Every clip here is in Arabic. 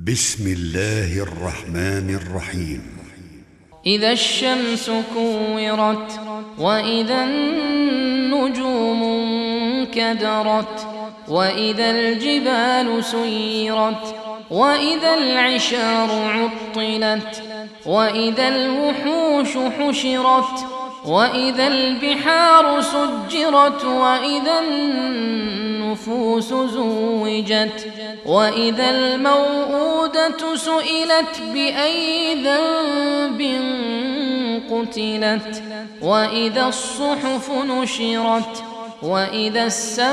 بسم الله الرحمن الرحيم. إذا الشمس كورت وإذا النجوم انكدرت وإذا الجبال سيرت وإذا العشار عطلت وإذا الوحوش حشرت وإذا البحار سجرت وإذا النفوس زوجت وإذا الموءودة سئلت بأي ذنب قتلت وإذا الصحف نشرت وإذا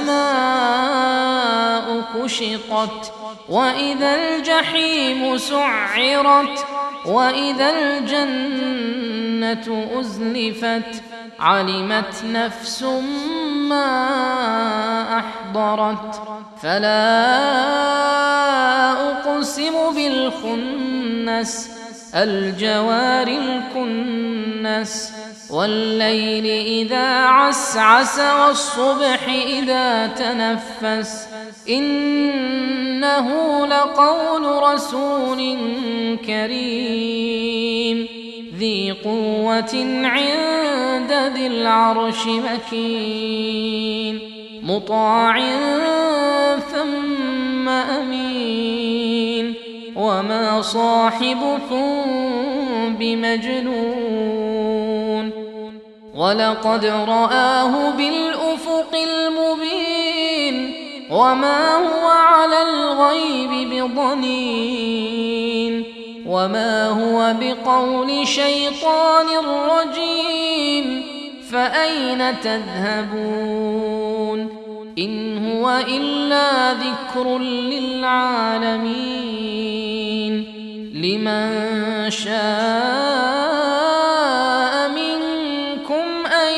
السماء كشطت وإذا الجحيم سعرت وإذا الجنة أزلفت علمت نفس ما أحضرت فلا أقسم بالخنس الجوار الكنس والليل إذا عسعس والصبح إذا تنفس إنه لقول رسول كريم ذي قوة عند ذي العرش مكين مطاع ثم أمين وما صاحبكم بمجنون ولقد رآه بالأفق المبين وما هو على الغيب بضنين وما هو بقول شيطان رجيم فأين تذهبون إن هو إلا ذكر للعالمين لمن شاء منكم أن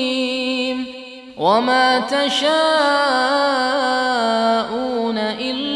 يستقيم وما تشاءون إلا